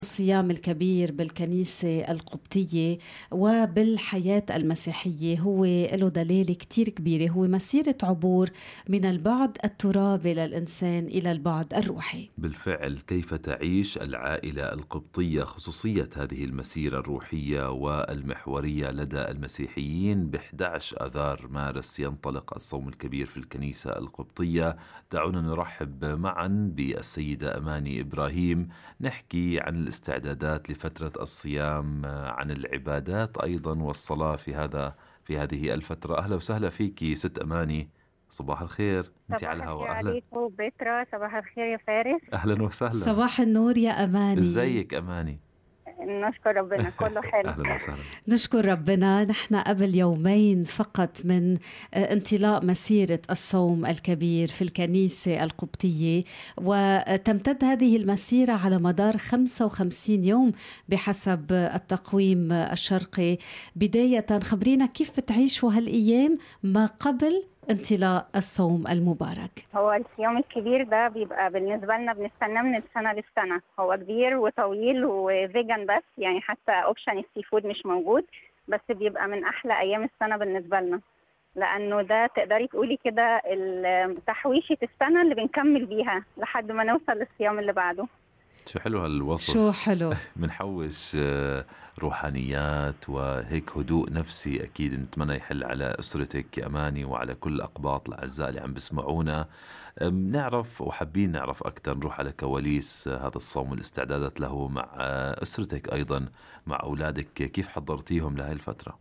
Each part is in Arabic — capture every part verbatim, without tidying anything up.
الصيام الكبير بالكنيسة القبطية وبالحياة المسيحية هو له دلالة كتير كبيرة، هو مسيرة عبور من البعد الترابي للإنسان إلى البعد الروحي. بالفعل، كيف تعيش العائلة القبطية خصوصية هذه المسيرة الروحية والمحورية لدى المسيحيين؟ ب أحد عشر آذار مارس ينطلق الصوم الكبير في الكنيسة القبطية. دعونا نرحب معا بالسيدة أماني إبراهيم، نحكي عن الاستعدادات لفترة الصيام، عن العبادات أيضا والصلاة في هذا في هذه الفترة. أهلا وسهلا فيكي ست أماني، صباح الخير. انت على الهواء. أهلا عليكم بترا، صباح الخير يا فارس. أهلا وسهلا. صباح النور يا أماني. ازيك أماني؟ نشكر ربنا كله حلو. أهلا وسهلا. نشكر ربنا. نحن قبل يومين فقط من انطلاق مسيرة الصوم الكبير في الكنيسة القبطية، وتمتد هذه المسيرة على مدار خمسة وخمسين يوم بحسب التقويم الشرقي. بداية خبرينا كيف بتعيشوا هالأيام ما قبل انطلاق الصوم المبارك. هو الصيام الكبير ده بيبقى بالنسبة لنا بنستناه من السنة للسنة. هو كبير وطويل وفيجن، بس يعني حتى اوبشن السي فود مش موجود، بس بيبقى من أحلى أيام السنة بالنسبة لنا، لأنه ده تقدري تقولي كده تحويشة السنة اللي بنكمل بيها لحد ما نوصل للصيام اللي بعده. شو حلو هالوصف، شو حلو. منحوش روحانيات وهيك هدوء نفسي. أكيد نتمنى يحل على أسرتك يا أماني وعلى كل الأقباط الأعزاء اللي عم بسمعونا. نعرف وحابين نعرف أكتر، نروح على كواليس هذا الصوم والاستعدادات له مع أسرتك أيضا، مع أولادك. كيف حضرتيهم لهذه الفترة؟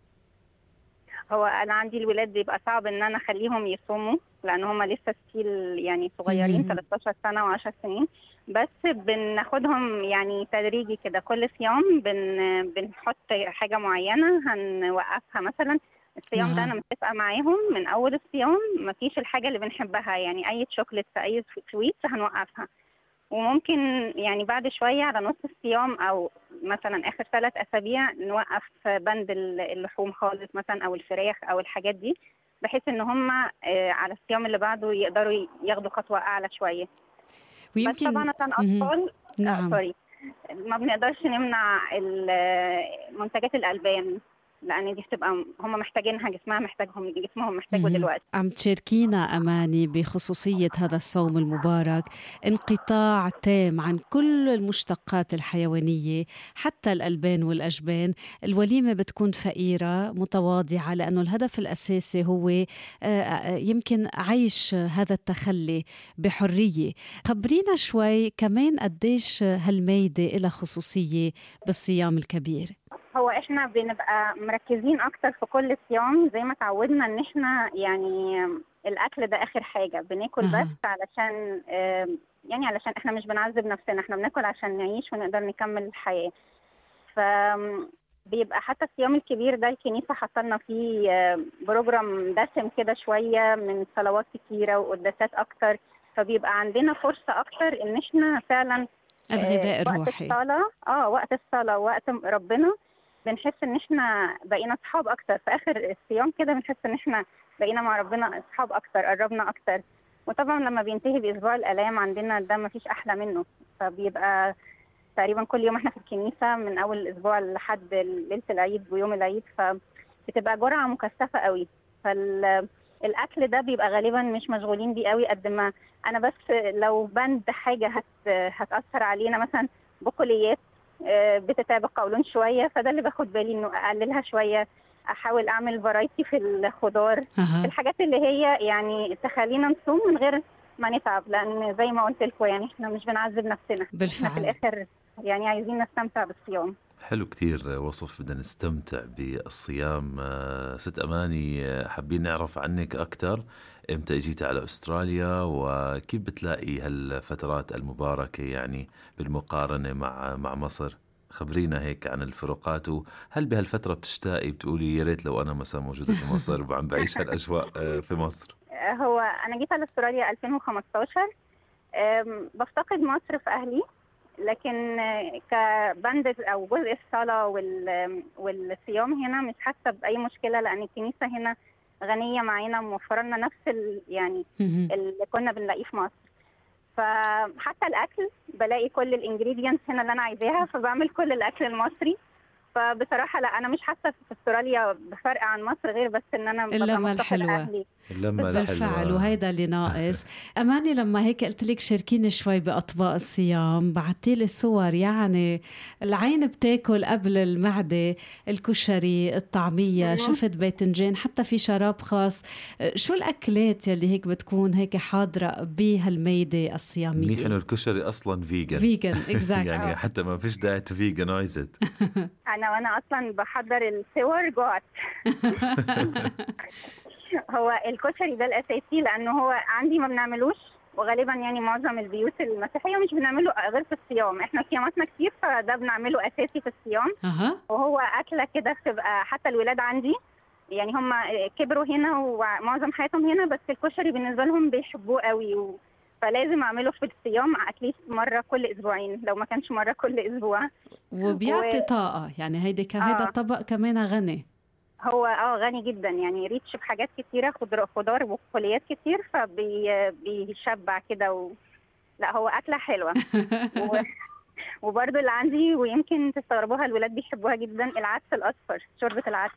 هو أنا عندي الولاد بيبقى صعب إن أنا أخليهم يصوموا، لأن هم لسه ستيل يعني صغيرين، ثلاثة عشر سنة وعشر سنين، بس بناخدهم يعني تدريجي كده. كل صيام بن بنحط حاجة معينة هنوقفها. مثلا الصيام ده أنا متفقة معاهم من أول الصيام مفيش الحاجة اللي بنحبها، يعني أي شوكليت أي سويتس هنوقفها. وممكن يعني بعد شوية على نص الصيام أو مثلا آخر ثلاث أسابيع نوقف بند اللحوم خالص مثلا، أو الفراخ أو الحاجات دي، بحيث إن هم على الصيام اللي بعده يقدروا ياخدوا خطوة أعلى شوية. ويمكن بس طبعا عشان أطفال نعم. سوري ما بنقدرش نمنع منتجات الألبان، لأن دي بتبقى هم محتاجينها، جسمها محتاجهم، جسمهم محتاجه دلوقتي. عم تشاركينا أماني بخصوصية هذا الصوم المبارك انقطاع تام عن كل المشتقات الحيوانية حتى الألبان والأجبان. الوليمة بتكون فقيرة متواضعة، لأنه الهدف الأساسي هو يمكن عيش هذا التخلي بحرية. خبرينا شوي كمان قديش هالميدة إلى خصوصية بالصيام الكبير. هو احنا بنبقى مركزين اكتر في كل صيام، زي ما تعودنا ان احنا يعني الاكل ده اخر حاجة بناكل، بس علشان يعني علشان احنا مش بنعذب نفسنا، احنا بناكل عشان نعيش ونقدر نكمل الحياة. فبيبقى حتى الصيام الكبير ده الكنيسة حطلنا فيه بروجرام دسم كده شوية، من صلوات كتيرة وقداسات اكتر، فبيبقى عندنا فرصة اكتر ان احنا فعلا الغذاء الروحي. وقت الصلاة اه وقت الصلاة ووقت ربنا بنحس ان احنا بقينا اصحاب اكتر. في اخر الصيام كده بنحس ان احنا بقينا مع ربنا اصحاب اكتر، قربنا اكتر. وطبعا لما بينتهي باسبوع الالام عندنا ده مفيش احلى منه، فبيبقى تقريبا كل يوم احنا في الكنيسة من اول الاسبوع لحد ليلة العيد ويوم العيد، فبتبقى جرعة مكثفة قوي. فالاكل ده بيبقى غالبا مش مشغولين بيه قوي قد ما انا، بس لو بند حاجة هت هتأثر علينا، مثلا بقوليات بتتعب القولون شوية، فده اللي باخد بالي انه اقللها شوية، احاول اعمل فرايتي في الخضار، أه. الحاجات اللي هي يعني تخلينا نصوم من غير ما نتعب، لان زي ما قلت لكم يعني احنا مش بنعذب نفسنا بالفعل. احنا في الاخر يعني عايزين نستمتع بالصيام. حلو كتير وصف، بدنا نستمتع بالصيام. ست أماني، حابين نعرف عنك أكتر. إمتى اجيتي على أستراليا وكيف بتلاقي هالفترات المباركة يعني بالمقارنة مع مع مصر؟ خبرينا هيك عن الفروقات، وهل بهالفترة بتشتاقي بتقولي يا ريت لو أنا مثلا موجودة في مصر وعم بعيش هالأجواء في مصر؟ هو أنا جيت على أستراليا ألفين وخمستاشر، بفتقد مصر في أهلي، لكن كبند أو جزء الصلاة والصيام هنا مش حاسة بأي مشكلة، لأن الكنيسة هنا غنية معانا، موفرة لنا نفس يعني اللي كنا بنلاقيه في مصر. فحتى الاكل بلاقي كل الانجريدينتس هنا اللي انا عايزاها، فبعمل كل الاكل المصري. فبصراحه لا، انا مش حاسه في استراليا بفرق عن مصر، غير بس ان انا اللمة الحلوة. اللمة بالفعل، وهيدا اللي ناقص. أماني لما هيك قلت لك شاركيني شوي بأطباق الصيام، بعتيلي صور يعني العين بتاكل قبل المعدة، الكشري، الطعمية، شفت باذنجان، حتى في شراب خاص. شو الأكلات يلي هيك بتكون هيك حاضرة بهالميدة الصيامية؟ منيح إنه الكشري أصلا فيجن. فيجن إكزاكت. يعني حتى ما فيش داعي تو فيجنايزد. انا وانا اصلا بحضر الصور جوعت. هو الكشري ده الاساسي، لانه هو عندي ما بنعملوش، وغالبا يعني معظم البيوت المسيحيه مش بنعمله غير في الصيام. احنا صياماتنا كتير، فده بنعمله اساسي في الصيام. أها. وهو اكله كده بتبقى، حتى الولاد عندي يعني هم كبروا هنا ومعظم حياتهم هنا، بس الكشري بالنسبه لهم بيحبوه قوي، و... فلازم اعمله في الصيام اتليست مره كل اسبوعين، لو ما كانش مره كل اسبوع. وبيعطي و... طاقه يعني. هيدا ك... هيدا الطبق كمان غني. هو اه غني جدا، يعني ريتش بحاجات كتيره، خضار خضار وبقوليات كتير، فبيشبع كده. و... لا هو اكله حلوه. و... وبرده اللي عندي، ويمكن تستغربوها، الولاد بيحبوها جدا، العدس الاصفر، شوربه العدس.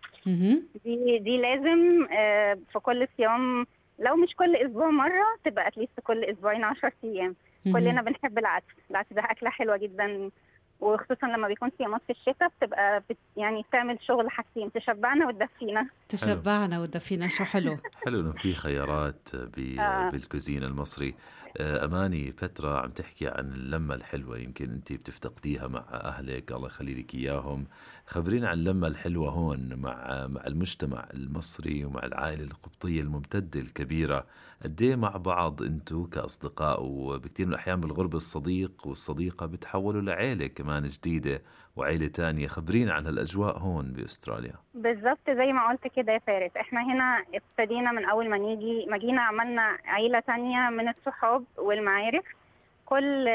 دي دي لازم في كل صيام، لو مش كل اسبوع مره، تبقى اتليست كل اسبوعين عشر ايام. كلنا بنحب العدس. العدس ده اكله حلوه جدا، وخصوصا لما بيكون صيامات في الشتاء، بتبقى بت يعني بتعمل شغل حاجتين، تشبعنا وتدفينا. تشبعنا وتدفينا، شو حلو. حلو انه في خيارات آه. بالكوزين المصري. أماني، فترة عم تحكي عن اللمة الحلوة، يمكن أنت بتفتقديها مع أهلك، الله يخلي لك إياهم. خبرينا عن اللمة الحلوة هون مع مع المجتمع المصري ومع العائلة القبطية الممتدة الكبيرة. قديه مع بعض أنتوا كأصدقاء، وبكتير من الأحيان بالغربة الصديق والصديقة بتحولوا لعائلة كمان جديدة وعائلة تانية. خبرينا عن هالأجواء هون بأستراليا. بالضبط زي ما قلت كده يا فارس، احنا هنا ابتدينا من أول ما نيجي ما جينا عملنا عائلة تانية من الصحاب والمعارف. كل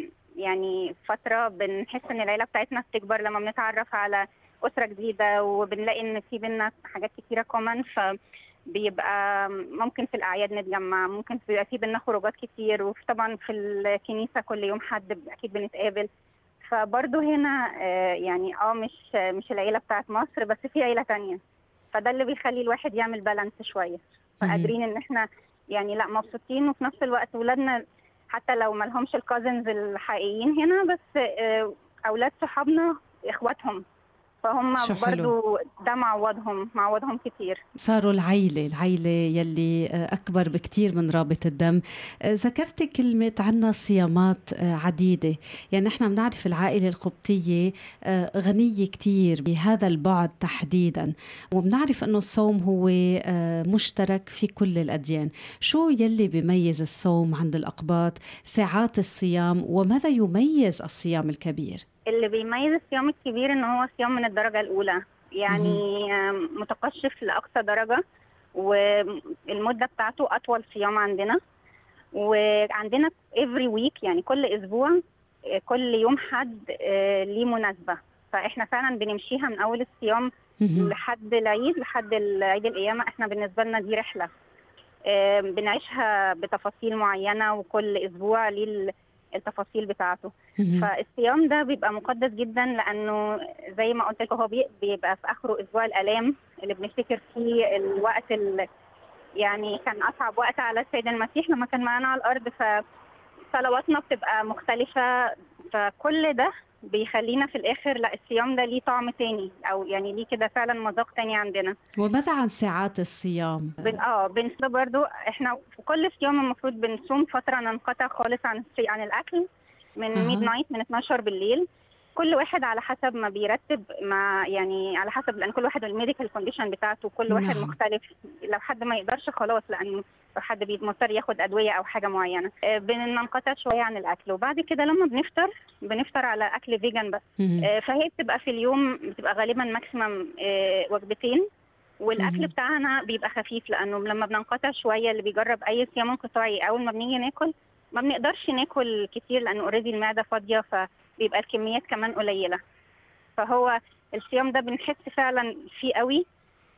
يعني فترة بنحس ان العيلة بتاعتنا بتكبر لما بنتعرف على أسرة جديدة، وبنلاقي ان في بينا حاجات كتيرة كومن، فبيبقى ممكن في الأعياد نتجمع، ممكن بيبقى في بينا خروجات كتير، وطبعا في الكنيسة كل يوم حد أكيد بنتقابل. فبرضه هنا يعني اه مش مش العيلة بتاعت مصر، بس في عيلة تانية، فده اللي بيخلي الواحد يعمل بالانس شوية. فقادرين ان احنا يعني لا مبسوطين، وفي نفس الوقت ولادنا حتى لو ما لهمش الكازنز الحقيقيين هنا، بس اولاد صحابنا اخواتهم، فهم برضو ده معوضهم معوضهم كتير. صاروا العيلة العيلة يلي أكبر بكتير من رابط الدم. ذكرت كلمة عنا صيامات عديدة، يعني نحن بنعرف العائلة القبطية غنية كتير بهذا البعد تحديدا، وبنعرف أنه الصوم هو مشترك في كل الأديان. شو يلي بيميز الصوم عند الأقباط؟ ساعات الصيام، وماذا يميز الصيام الكبير؟ اللي بيميز الصيام الكبير ان هو صيام من الدرجة الأولى، يعني مم. متقشف لأقصى درجة، والمدة بتاعته أطول صيام عندنا. وعندنا every week، يعني كل أسبوع كل يوم حد ليه مناسبة، فإحنا فعلا بنمشيها من أول الصيام مم. لحد العيد، لحد عيد القيامة. إحنا بالنسبة لنا دي رحلة بنعيشها بتفاصيل معينة، وكل أسبوع ليه التفاصيل بتاعته. فالصيام ده بيبقى مقدس جدا، لانه زي ما قلت لك هو بيبقى في اخره اسبوع الالام، اللي بنفتكر فيه الوقت اللي يعني كان اصعب وقت على السيد المسيح لما كان معانا على الارض، فصلواتنا بتبقى مختلفه. فكل ده بيخلينا في الاخر لا الصيام ده ليه طعم تاني، او يعني ليه كده فعلا مذاق تاني عندنا. وماذا عن ساعات الصيام؟ بن اه بنصوم برضو. احنا في كل صيام المفروض بنصوم فتره ننقطع خالص عن عن الاكل من أه. ميد نايت، من اتناشر بالليل. كل واحد على حسب ما بيرتب، مع يعني على حسب، لان كل واحد والميديكال كونديشن بتاعته، كل واحد نعم. مختلف. لو حد ما يقدرش خلاص، لانه لو حد بيضطر ياخد ادويه او حاجه معينه، بننقطع شويه عن الاكل. وبعد كده لما بنفطر بنفطر على اكل فيجن بس. أه فهي بتبقى في اليوم بتبقى غالبا ماكسيمم أه وجبتين، والاكل مم. بتاعنا بيبقى خفيف، لانه لما بننقطع شويه، اللي بيجرب اي صيام انقطاعي اول ما بنيجي ناكل ما بنقدرش ناكل كتير، لانه اوريدي المعده فاضيه، فبيبقى الكميات كمان قليله. فهو الصيام ده بنحس فعلا فيه قوي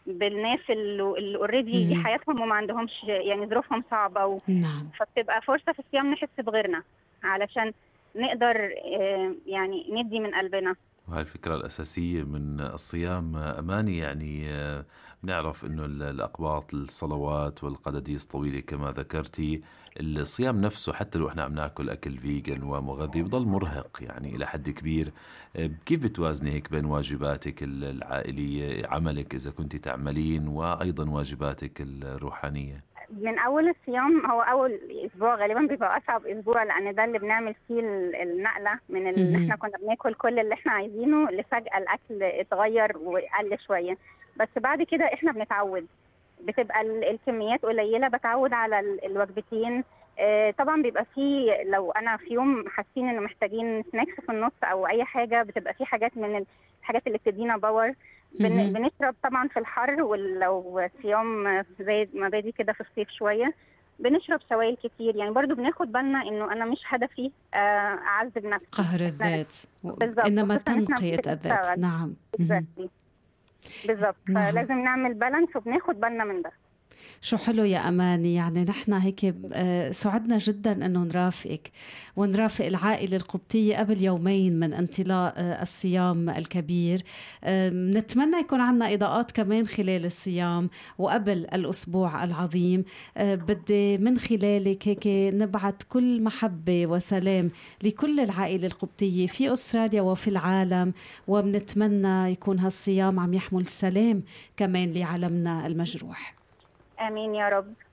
بالناس اللي اوريدي دي حياتهم وما عندهمش يعني ظروفهم صعبة و... نعم. فبتبقى فرصة في الصيام نحس بغيرنا علشان نقدر يعني ندي من قلبنا. وهي الفكرة الأساسية من الصيام أماني. يعني بنعرف أنه الأقباط الصلوات والقداديس طويلة كما ذكرتي. الصيام نفسه حتى لو احنا عم ناكل أكل فيجن ومغذي بضل مرهق يعني إلى حد كبير. كيف بتوازني هيك بين واجباتك العائلية، عملك إذا كنت تعملين، وأيضا واجباتك الروحانية؟ من أول الصيام هو أول أسبوع غالبا بيبقى أصعب أسبوع، لأن ده اللي بنعمل فيه النقلة من اللي احنا كنا بناكل كل اللي احنا عايزينه لفجأة الأكل اتغير وقل شوية. بس بعد كده احنا بنتعود، بتبقى الكميات قليلة، بتعود على الوجبتين. اه طبعا بيبقى فيه لو أنا في يوم حاسين إنه محتاجين سناكس في النص أو أي حاجة، بتبقى فيه حاجات من الحاجات اللي بتدينا باور. بن... بنشرب طبعا في الحر، ولو في يوم زي ما بادي كده في الصيف شوية بنشرب سوائل كتير. يعني برضو بناخد بالنا إنه أنا مش هدفي أعذب نفسي قهر الذات، إنما تنقية الذات. نعم بالضبط. نعم. فلازم نعمل بالانس وبناخد بالنا من ده. شو حلو يا أماني. يعني نحن هيك سعدنا جدا أنه نرافقك ونرافق العائلة القبطية قبل يومين من انطلاق الصيام الكبير. نتمنى يكون عنا إضاءات كمان خلال الصيام وقبل الأسبوع العظيم. بدي من خلالك هيك نبعث كل محبة وسلام لكل العائلة القبطية في أستراليا وفي العالم، وبنتمنى يكون هالصيام عم يحمل سلام كمان لعالمنا المجروح. آمين يا رب.